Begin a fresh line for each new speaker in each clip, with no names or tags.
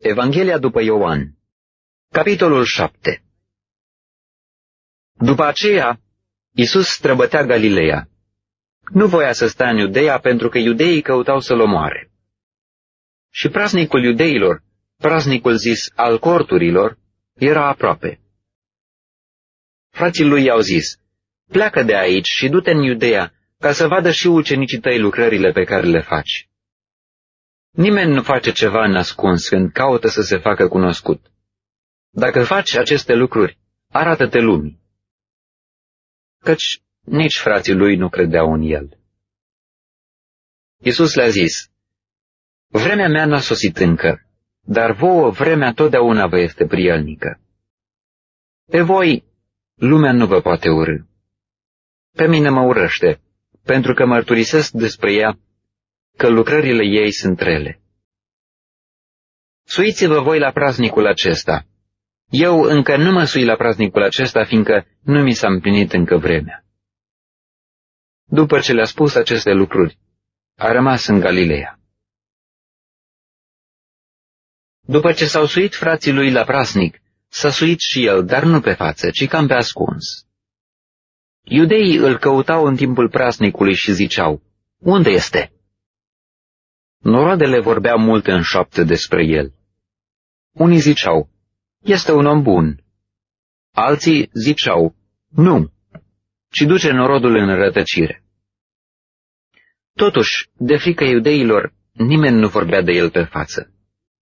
Evanghelia după Ioan, capitolul 7. După aceea, Iisus străbătea Galileea. Nu voia să stea în Iudeea pentru că iudeii căutau să-l omoare. Și praznicul iudeilor, praznicul zis al corturilor, era aproape. Frații lui i-au zis: pleacă de aici și du-te în Iudeea, ca să vadă și ucenicii tăi lucrările pe care le faci. Nimeni nu face ceva în ascuns când caută să se facă cunoscut. Dacă faci aceste lucruri, arată-te lumii. Căci nici frații lui nu credeau în el. Iisus le-a zis: vremea mea n-a sosit încă, dar vouă vremea totdeauna vă este prielnică. Pe voi lumea nu vă poate urâ. Pe mine mă urăște, pentru că mărturisesc despre ea că lucrările ei sunt rele. Suiți-vă voi la praznicul acesta. Eu încă nu mă sui la praznicul acesta, fiindcă nu mi s-a împlinit încă vremea. După ce le-a spus aceste lucruri, a rămas în Galileea. După ce s-au suit frații lui la praznic, s-a suit și el, dar nu pe față, ci cam pe ascuns. Iudeii îl căutau în timpul praznicului și ziceau: unde este? Norodele vorbeau mult în șoaptă despre el. Unii ziceau: este un om bun. Alții ziceau: nu, ci duce norodul în rătăcire. Totuși, de frică iudeilor, nimeni nu vorbea de el pe față.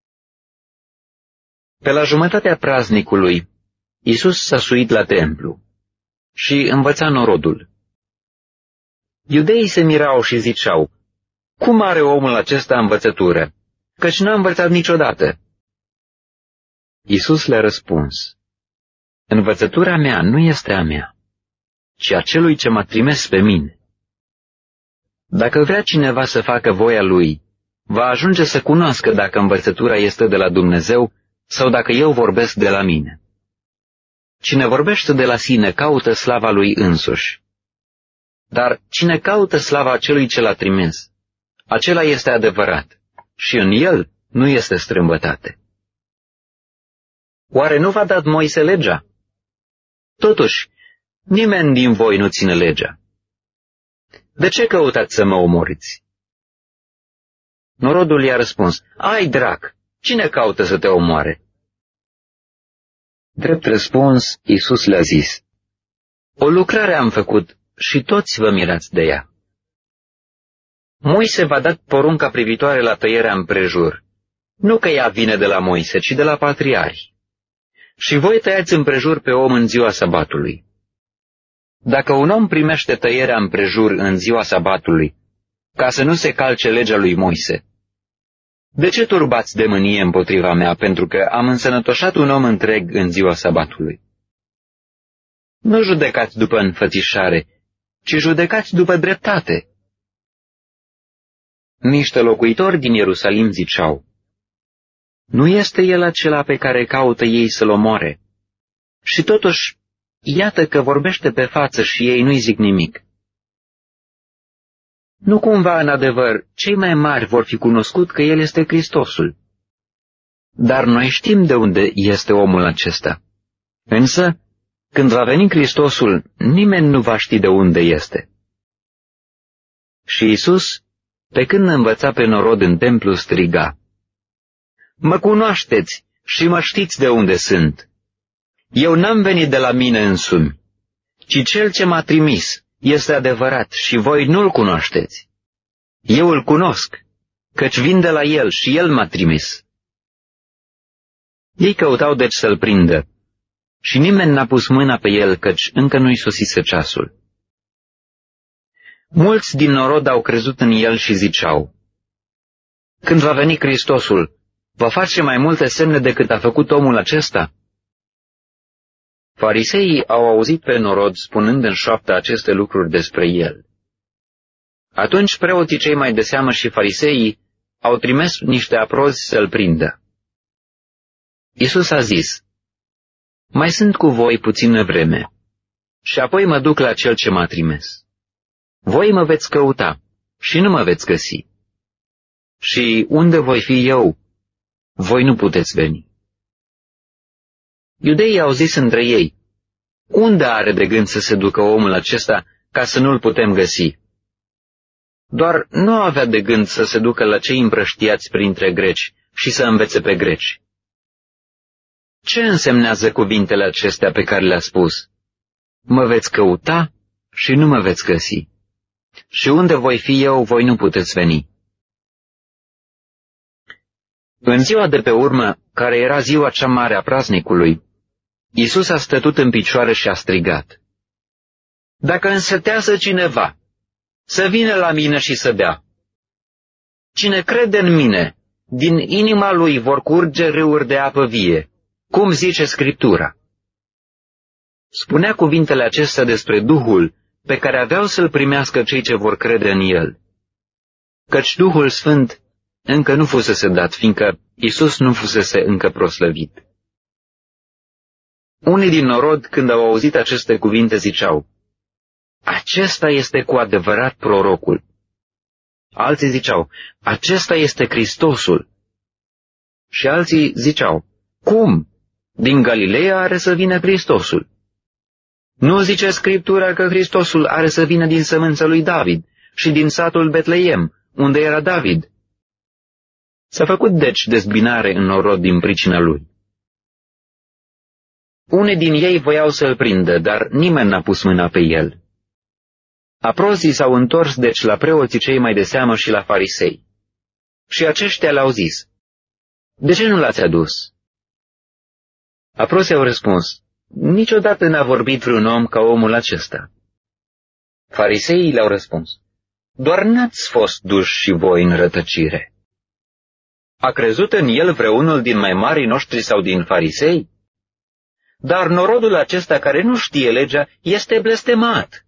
Pe la jumătatea praznicului, Iisus s-a suit la templu și învăța norodul. Iudeii se mirau și ziceau: cum are omul acesta învățătură, căci n-a învățat niciodată? Iisus le-a răspuns: învățătura mea nu este a mea, ci a celui ce m-a trimis pe mine. Dacă vrea cineva să facă voia lui, va ajunge să cunoască dacă învățătura este de la Dumnezeu sau dacă eu vorbesc de la mine. Cine vorbește de la sine caută slava lui însuși. Dar cine caută slava celui ce l-a trimis, acela este adevărat și în el nu este strâmbătate. Oare nu v-a dat Moise legea? Totuși, nimeni din voi nu ține legea. De ce căutați să mă omoriți? Norodul i-a răspuns: ai drac, cine caută să te omoare? Drept răspuns, Iisus le-a zis: o lucrare am făcut și toți vă mirați de ea. Moise v-a dat porunca privitoare la tăierea împrejur, nu că ea vine de la Moise, ci de la patriarhi. Și voi tăiați împrejur pe om în ziua sabatului. Dacă un om primește tăierea împrejur în ziua sabatului, ca să nu se calce legea lui Moise, de ce turbați de mânie împotriva mea, pentru că am însănătoșat un om întreg în ziua sabatului? Nu judecați după înfățișare, ci judecați după dreptate. Niște locuitori din Ierusalim ziceau: nu este el acela pe care caută ei să-l omoare? Și totuși, iată că vorbește pe față și ei nu-i zic nimic. Nu cumva, în adevăr, cei mai mari vor fi cunoscut că el este Hristosul. Dar noi știm de unde este omul acesta. Însă, când va veni Hristosul, nimeni nu va ști de unde este. Și Iisus, pe când învăța pe norod în templu, striga: mă cunoașteți și mă știți de unde sunt. Eu n-am venit de la mine însumi, ci cel ce m-a trimis este adevărat și voi nu-l cunoașteți. Eu îl cunosc, căci vin de la el și el m-a trimis. Ei căutau deci să-l prindă și nimeni n-a pus mâna pe el, căci încă nu-i sosise ceasul. Mulți din norod au crezut în el și ziceau: când va veni Hristosul, va face mai multe semne decât a făcut omul acesta? Fariseii au auzit pe norod spunând în șoaptă aceste lucruri despre el. Atunci preoții cei mai de seamă și fariseii au trimis niște aprozi să-l prindă. Iisus a zis: mai sunt cu voi puțină vreme și apoi mă duc la cel ce m-a trimis. Voi mă veți căuta și nu mă veți găsi. Și unde voi fi eu, voi nu puteți veni. Iudeii au zis între ei, unde are de gând să se ducă omul acesta ca să nu-l putem găsi? Doar nu avea de gând să se ducă la cei împrăștiați printre greci și să învețe pe greci. Ce însemnează cuvintele acestea pe care le-a spus? Mă veți căuta și nu mă veți găsi. Și unde voi fi eu, voi nu puteți veni. În ziua de pe urmă, care era ziua cea mare a praznicului, Iisus a stătut în picioare și a strigat, dacă însetează cineva, să vină la mine și să bea. Cine crede în mine, din inima lui vor curge râuri de apă vie, cum zice Scriptura. Spunea cuvintele acestea despre Duhul pe care aveau să-l primească cei ce vor crede în el, căci Duhul Sfânt încă nu fusese dat, fiindcă Iisus nu fusese încă proslăvit. Unii din norod, când au auzit aceste cuvinte, ziceau, acesta este cu adevărat prorocul. Alții ziceau, acesta este Hristosul. Și alții ziceau, cum? Din Galileea are să vină Hristosul. Nu zice Scriptura că Hristosul are să vină din sămânța lui David și din satul Betleem, unde era David? S-a făcut deci dezbinare în norod din pricina lui. Unii din ei voiau să-l prindă, dar nimeni n-a pus mâna pe el. Aprozii s-au întors deci la preoții cei mai de seamă și la farisei. Și aceștia le-au zis, de ce nu l-ați adus? Aprozii au răspuns, niciodată n-a vorbit vreun om ca omul acesta. Fariseii le-au răspuns, doar n-ați fost duși și voi în rătăcire. A crezut în el vreunul din mai marii noștri sau din farisei? Dar norodul acesta care nu știe legea este blestemat.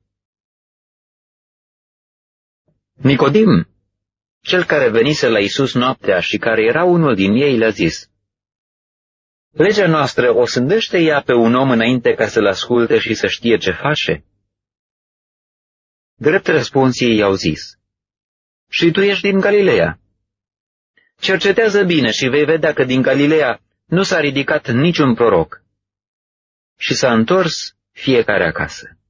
Nicodim, cel care venise la Iisus noaptea și care era unul din ei, le-a zis, legea noastră o sândește ea pe un om înainte ca să-l asculte și să știe ce face? Drept răspuns ei i-au zis, și tu ești din Galileea. Cercetează bine și vei vedea că din Galileea nu s-a ridicat niciun proroc. Și s-a întors fiecare acasă.